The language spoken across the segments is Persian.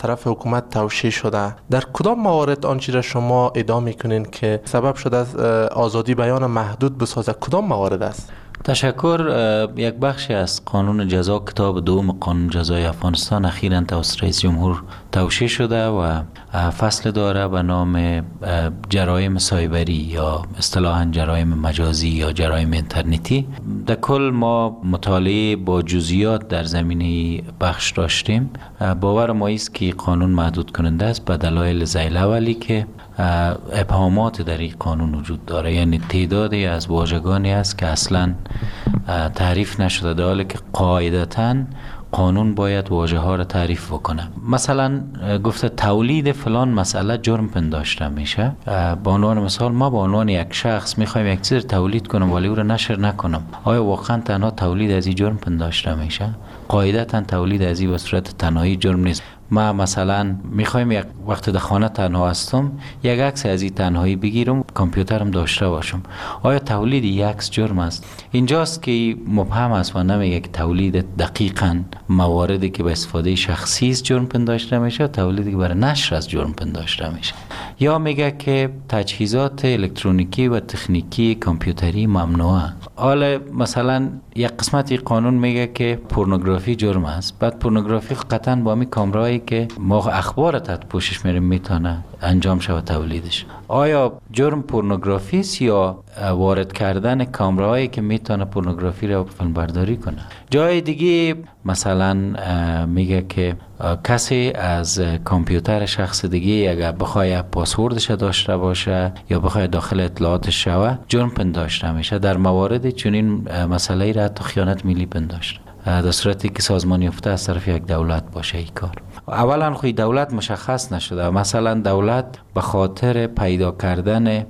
طرف حکومت توشیح شده. در کدام موارد آنچه را شما ادعا میکنین که سبب شده است آزادی بیان محدود بسازه؟ کدام موارد است؟ تشکر. یک بخشی از قانون جزا، کتاب دوم قانون جزای افغانستان، اخیراً توسط رئیس جمهور توشیح شده و فصل داره به نام جرایم سایبری یا اصطلاحاً جرایم مجازی یا جرایم اینترنتی. در کل ما مطالعه با جزئیات در زمینه بخش داشتیم. باور ما است که قانون محدود کننده است به دلایل ذیل اولی که ابهامات در این قانون وجود داره، یعنی تعدادی از واژگانی است که اصلا تعریف نشده، در حالی که قاعدتاً قانون باید واژه ها را تعریف بکنه. مثلا گفته تولید فلان مسئله جرم پنداشته میشه. به عنوان مثال ما به عنوان یک شخص میخوایم یک چیز تولید کنم ولی او را نشر نکنم، آیا واقعا تنها تولید از این جرم پنداشته میشه؟ قاعدتاً تولید از این به صورت تنهایی جرم نیست. ما مثلا میخوایم یک وقت در خانه تنها هستم یک عکس از این تنهایی بگیرم، کامپیوترم داشته باشم، آیا تولید یک عکس جرم است؟ اینجاست که مبهم است و نمیگه که تولید دقیقاً مواردی که به استفاده شخصی است جرم پنداشته میشه، تولیدی که برای نشر از جرم پنداشته میشه. یا میگه که تجهیزات الکترونیکی و تکنیکی کامپیوتری ممنوعه. حالا مثلا یک قسمتی قانون میگه که پورنوگرافی جرم است، بعد پورنوگرافی قطعاً با می کامرایی که ما اخبار تحت پوشش میریم میتونه انجام شود تولیدش. آیا جرم پورنوگرافی است یا وارد کردن کامرایی که میتونه پورنوگرافی را فیلم برداری کنه؟ جای دیگه مثلا میگه که کسی از کامپیوتر شخص دیگه اگر بخواد پاسوردش داشته باشه یا بخواد داخل اطلاعاتش شوه جرم پنداشته میشه. در موارد چنین مسئله را حتی خیانت ملی پنداشته، در صورتی که سازمان یافته از طرف یک دولت باشه این کار. اولا خوی دولت مشخص نشده، مثلا دولت به خاطر پیدا کردن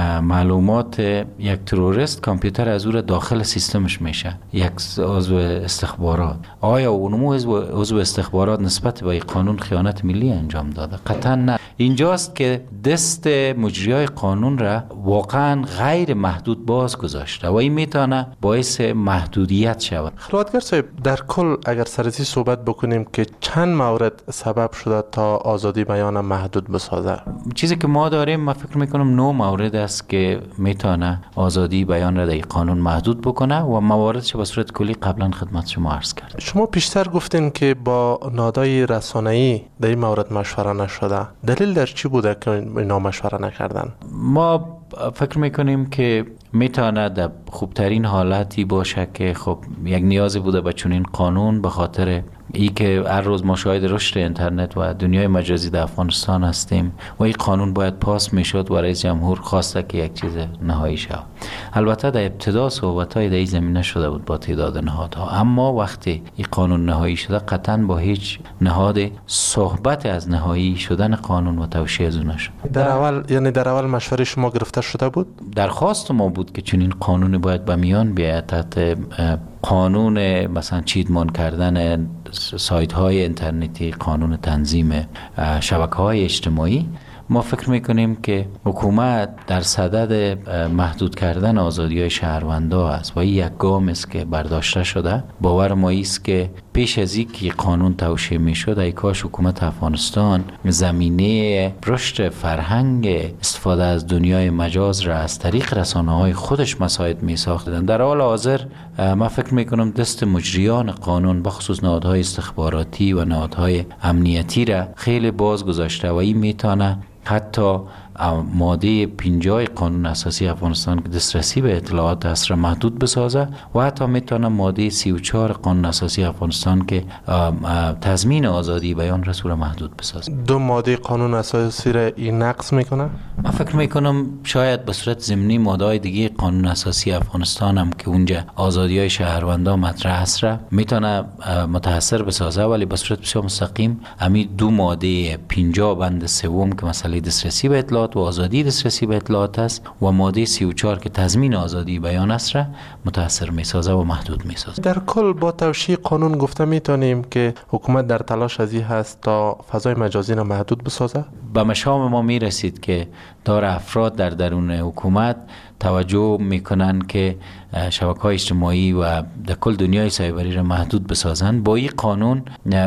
معلومات یک تروریست کامپیوتر از او را داخل سیستمش میشه، یک عضو استخبارات. آیا اونمو عضو استخبارات نسبت به قانون خیانت ملی انجام داده؟ قطعا نه. اینجاست که دست مجریای قانون را واقعا غیر محدود باز گذاشته و این میتونه باعث محدودیت شود. خلوتگر صاحب، در کل اگر سرزی صحبت بکنیم که چند مورد سبب شده تا آزادی بیان محدود بسازه؟ چیزی که ما داریم من فکر میکنم 9 مورد است که میتونه آزادی بیان را در قانون محدود بکنه و مواردش به صورت کلی قبلا خدمت شما عرض کرد. شما پیشتر گفتین که با نهادهای رسانه‌ای در این مورد مشوره نشده. دلیل در چی بوده که اینا مشوره نکردن؟ ما فکر میکنیم که میتونه در خوبترین حالتی باشه که خب یک نیازی بوده به چنین قانون، به خاطر ای که هر روز ما شاهد رشد اینترنت و دنیای مجازی در افغانستان هستیم و این قانون باید پاس میشد و رئیس جمهور خواسته که یک چیز نهایی شود. البته در ابتدا صحبت‌های در این زمینه شده بود با تعداد نهادها، اما وقتی این قانون نهایی شده قطعاً با هیچ نهاد صحبت از نهایی شدن قانون و توشیح از اون نشد. در اول مشوره شما گرفته شده بود؟ درخواست ما بود که چنین قانونی باید به میان بیاید تحت قانون مثلا چیدمان کردن سایت های اینترنتی، قانون تنظیم شبکه های اجتماعی. ما فکر میکنیم که حکومت در صدد محدود کردن آزادی های شهروندا است و این یک گام است که برداشته شده. باور ما است که پیش از اینکه قانون توشیح میشد ای کاش حکومت افغانستان زمینه رشد فرهنگ استفاده از دنیای مجاز را از طریق رسانه‌های خودش مساعد میساختند. در حال حاضر ما فکر میکنم دست مجریان قانون بخصوص نهادهای استخباراتی و نهادهای امنیتی را خیلی باز گذاشته و این میتونه حتی ماده 50 قانون اساسی افغانستان که دسترسی به اطلاعات است را محدود بسازه و حتی میتونه ماده 34 قانون اساسی افغانستان که تضمین آزادی بیان را صورت محدود بسازه. 2 ماده قانون اساسی را این نقض میکنه؟ من فکر میکنم شاید به صورت ضمنی ماده دیگه قانون اساسی افغانستان هم که اونجا آزادی های شهروندان مطرح است را میتونه متاثر بسازه، ولی به صورت بسیار مستقیم همین 2 ماده 50 بند 3 که مسئله دسترسی به اطلاعات اطلاعات و آزادی دسترسی به اطلاعات است و ماده 34 که تضمین آزادی بیان است را متاثر می‌سازه و محدود می‌سازه. در کل با توشیح قانون گفته میتونیم که حکومت در تلاش ازی هست تا فضای مجازی را محدود بسازه. به مشام ما میرسید که دار افراد در درون حکومت توجه میکنن که شبکه‌های اجتماعی و در کل دنیای سایبری را محدود بسازند. با این قانون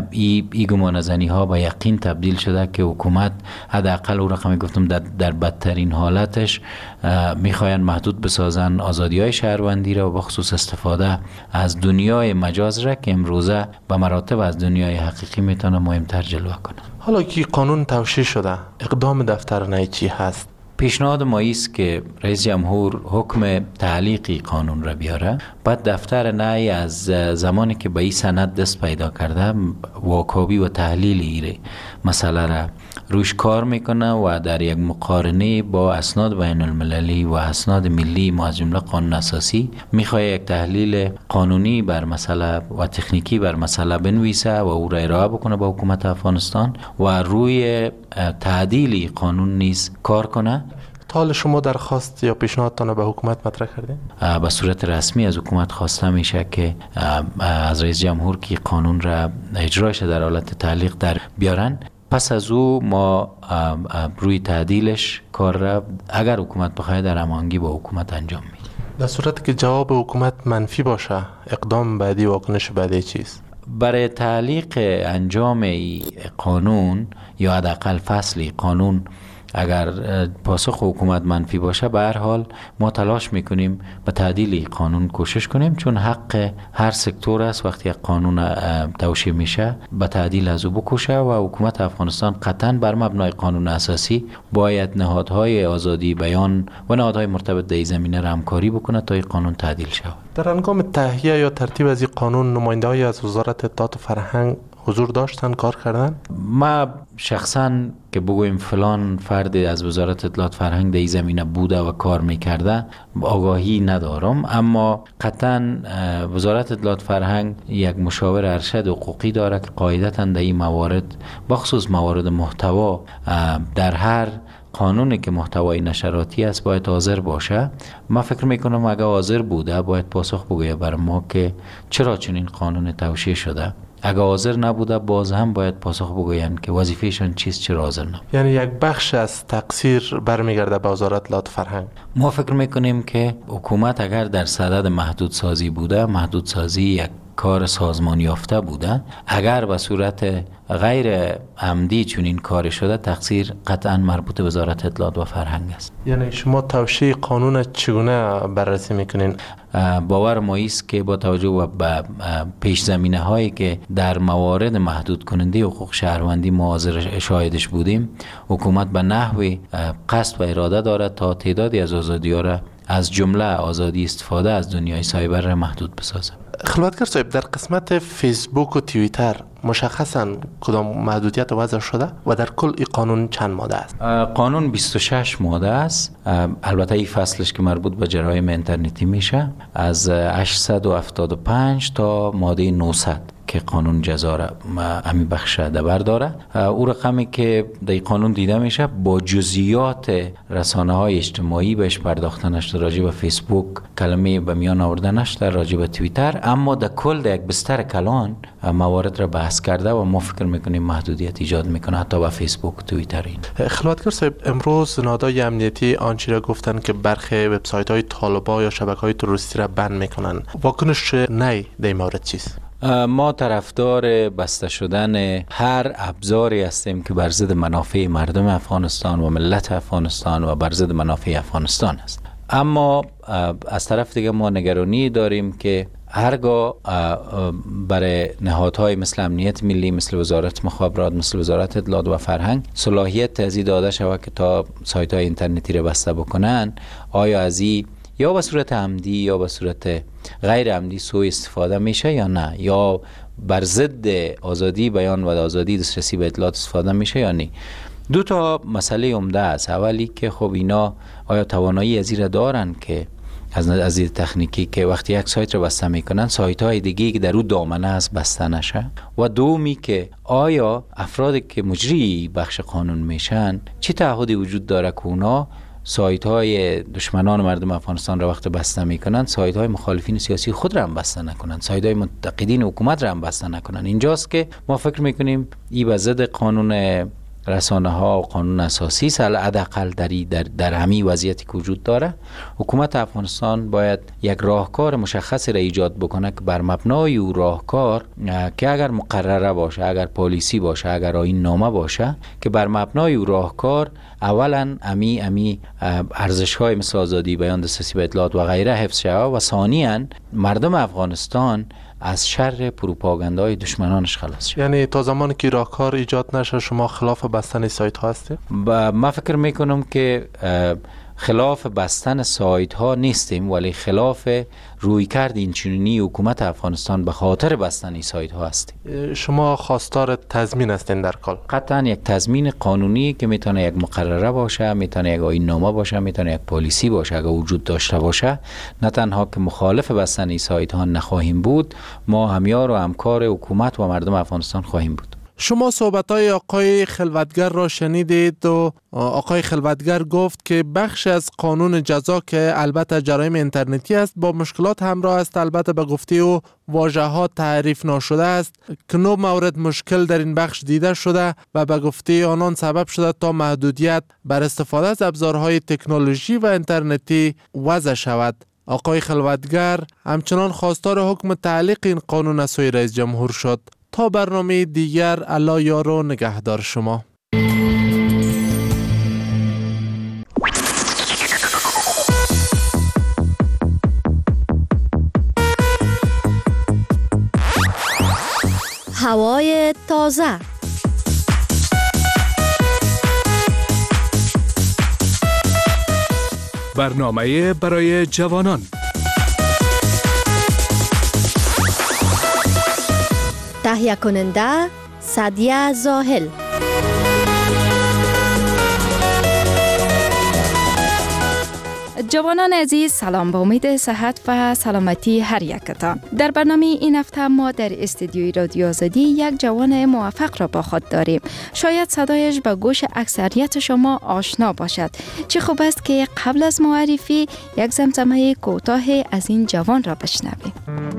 این گمانه‌زنی ها به یقین تبدیل شده که حکومت حداقل اون رقمی گفتم در بدترین حالتش میخواین محدود بسازن آزادی های شهروندی را و بخصوص استفاده از دنیای مجاز را که امروزه به مراتب از دنیای حقیقی میتونه مهمتر جلوه کنه. حالا که قانون توشیح شده اقدام دفتر نهایی چی هست؟ پیشنهاد ما است که رئیس جمهور حکم تعلیقی قانون را بیاره. بعد دفتر نهایی از زمانی که به این سند دست پیدا کرده واکاوی و تحلیل ایره مسئله را روش کار میکنه و در یک مقارنه با اسناد بین المللی و اسناد ملی ما از جمله قانون اساسی میخواد یک تحلیل قانونی بر مسئله و تکنیکی بر مسئله بنویسه و او را ارائه بکنه به حکومت افغانستان و روی تعدیل قانون نیز کار کنه. حال شما درخواست یا پیشنهادتان به حکومت مطرح کردین؟ به صورت رسمی از حکومت خواسته میشه که از رئیس جمهور که قانون را اجراش در حالت تعلیق در بیارن. پس از او ما روی تعدیلش کار را اگر حکومت بخواد در هماهنگی با حکومت انجام میده. در صورت که جواب حکومت منفی باشه اقدام بعدی واکنش بعدی چیست؟ برای تعلیق انجام ای قانون یا حداقل فصلی قانون اگر پاسخ حکومت منفی باشه به هر حال ما تلاش میکنیم به تعدیل قانون کوشش کنیم، چون حق هر سکتور است وقتی قانون توشیح میشه به تعدیل از او بکوشه و حکومت افغانستان قطعا بر مبنای قانون اساسی باید نهادهای آزادی بیان و نهادهای مرتبط در این زمینه را همکاری بکنه تا این قانون تعدیل شود. در هنگام تهیه یا ترتیب از این قانون نماینده‌ای از وزارت اطلاعات و فرهنگ حضور داشتن، کار کردن؟ ما شخصا که بگویم فلان فرد از وزارت اطلاعات فرهنگ در این زمینه بوده و کار میکرده آگاهی ندارم، اما قطعا وزارت اطلاعات فرهنگ یک مشاور ارشد حقوقی داره که قاعدتا در این موارد بخصوص موارد محتوا در هر قانونی که محتوای نشراتی است باید حاضر باشه. ما فکر میکنم اگر حاضر بوده باید پاسخ بگویه بر ما که چرا چنین قانون توشیح شده. اگر حاضر نبوده باز هم باید پاسخ بگویند که وظیفهشان چیست، چرا حاضر نبوده. یعنی یک بخش از تقصیر برمیگرده به وزارت اطلاعات فرهنگ. ما فکر میکنیم که حکومت اگر در صدد محدودسازی بوده، محدودسازی یک کار سازمان یافته بوده، اگر به صورت غیر عمدی چون این کار شده تقصیر قطعا مربوط به وزارت اطلاعات و فرهنگ است. یعنی شما توشیح قانون چگونه بررسی میکنین؟ باور ما است که با توجه به پیش زمینه هایی که در موارد محدود کننده حقوق شهروندی ما حاضر شاهدش بودیم، حکومت به نحوی قصد و اراده دارد تا تعدادی از آزادی ها را از جمله آزادی استفاده از دنیای سایبر را محدود بسازه. خلوتگر صاحب، در قسمت فیسبوک و توییتر مشخصاً کدام محدودیت وضع شده و در کل این قانون چند ماده است؟ قانون 26 ماده است. البته این فصلش که مربوط به جرایم اینترنتی میشه از 875 تا ماده 900 که قانون جزا را امی بخش دبر داره. او رقمی که در قانون دیده میشه با جزئیات رسانه های اجتماعی بهش پرداخته نشده، راجع به فیسبوک کلمه به میان آورده نشده، راجع به توییتر، اما در کل در یک بستر کلان موارد را بحث کرده و ما فکر میکنیم محدودیت ایجاد میکنه حتی به فیسبوک و توییتر. این خلوتگر صاحب، امروز نهادهای امنیتی آنچه را گفتن که برخی وبسایت های طالبان یا شبکه‌های تروریستی را بند میکنن. واکنش نهایی در این مورد چیست؟ ما طرفدار بسته شدن هر ابزاری هستیم که بر ضد منافع مردم افغانستان و ملت افغانستان و بر ضد منافع افغانستان است. اما از طرف دیگه ما نگرانی داریم که هرگاه برای نهادهای مثل امنیت ملی، مثل وزارت مخابرات، مثل وزارت اطلاعات و فرهنگ صلاحیت از این داده شود که تا سایت های اینترنتی را بسته بکنن، آیا از این یا به صورت عمدی یا به صورت غیر عمدی سوء استفاده میشه یا نه، یا بر ضد آزادی بیان و آزادی دسترسی به اطلاعات استفاده میشه یا نه. دو تا مسئله عمده است. اولی که خب اینا آیا توانایی از این را دارن که از دید تکنیکی که وقتی یک سایت رو بسته میکنن سایت های دیگه که در اون دامنه است بسته نشه، و دومی که آیا افرادی که مجری بخش قانون میشن چه تعهدی وجود داره که اونا سایت های دشمنان مردم افغانستان را وقت بسته میکنن سایت های مخالفین سیاسی خود را هم بسته نکنن، سایت های منتقدین حکومت را هم بسته نکنن. اینجاست که ما فکر میکنیم این به ضد قانون رسانه ها و قانون اساسی است. حداقل در همین وضعیتی که وجود داره حکومت افغانستان باید یک راهکار مشخصی را ایجاد بکنه که بر مبنای او راهکار که اگر مقرره باشه، اگر پالیسی باشه، اگر آیین نامه باشه، که بر مبنای او راهکار اولا امی ارزش های مثل آزادی بیان، دسترسی به اطلاعات و غیره حفظ شود، و ثانیاً مردم افغانستان از شر پروپاگاندای دشمنانش خلاص شد. یعنی تا زمانی که راهکار ایجاد نشه شما خلاف بستن سایت ها هستید؟ ما فکر میکنم که خلاف بستن سایت ها نیستیم، ولی خلاف رویکرد اینچنینی حکومت افغانستان به خاطر بستن این سایت ها هستیم. شما خواستار تضمین هستین در کل؟ قطعا یک تضمین قانونی که میتونه یک مقرره باشه، میتونه یک آیین نامه باشه، میتونه یک پالیسی باشه اگر وجود داشته باشه. نه تنها که مخالف بستن این سایت ها نخواهیم بود، ما همیار و همکار حکومت و مردم افغانستان خواهیم بود. شما صحبت‌های آقای خلوتگر را شنیدید و آقای خلوتگر گفت که بخش از قانون جزا که البته جرایم اینترنتی است با مشکلات همراه است، البته به گفته او واژه‌ها تعریف ناشده است که 9 مورد مشکل در این بخش دیده شده و به گفته آنان سبب شده تا محدودیت بر استفاده از ابزارهای تکنولوژی و اینترنتی وضع شود. آقای خلوتگر همچنان خواستار حکم تعلیق این قانون از سوی رئیس جمهور شد. تا برنامه دیگر، الله یار و نگهدار شما. هوای تازه، برنامه برای جوانان. تهیه کننده سعدیه زاهل. جوانان عزیز، سلام، با امید صحت و سلامتی هر یکتان. در برنامه این هفته ما در استودیوی رادیو آزادی یک جوان موفق را با خود داریم. شاید صدایش به گوش اکثریت شما آشنا باشد. چه خوب است که قبل از معرفی یک زمزمه کوتاه از این جوان را بشنویم.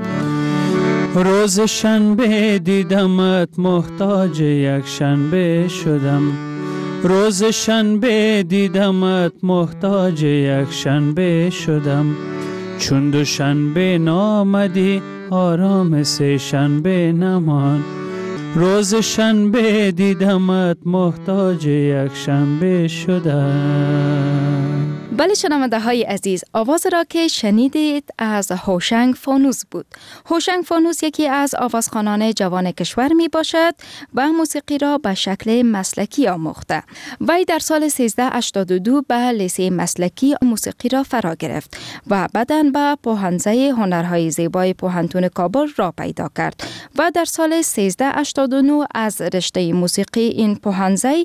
روز شنبه دیدمت محتاج یک شنبه شدم، روز شنبه دیدمت محتاج یک شنبه شدم، چون دو شنبه نامدی آرام سه شنبه نمان، روز شنبه دیدمت محتاج یک شنبه شدم. بله شنونده های عزیز، آواز را که شنیدید از هوشنگ فانوس بود. هوشنگ فانوس یکی از آوازخوانان جوان کشور می باشد و موسیقی را به شکل مسلکی آموخته. وی در سال 1382 به لیسه مسلکی موسیقی را فرا گرفت و بعداً به پوهنځی هنرهای زیبای پوهنتون کابل را پیدا کرد و در سال 1389 از رشته موسیقی این پوهنځی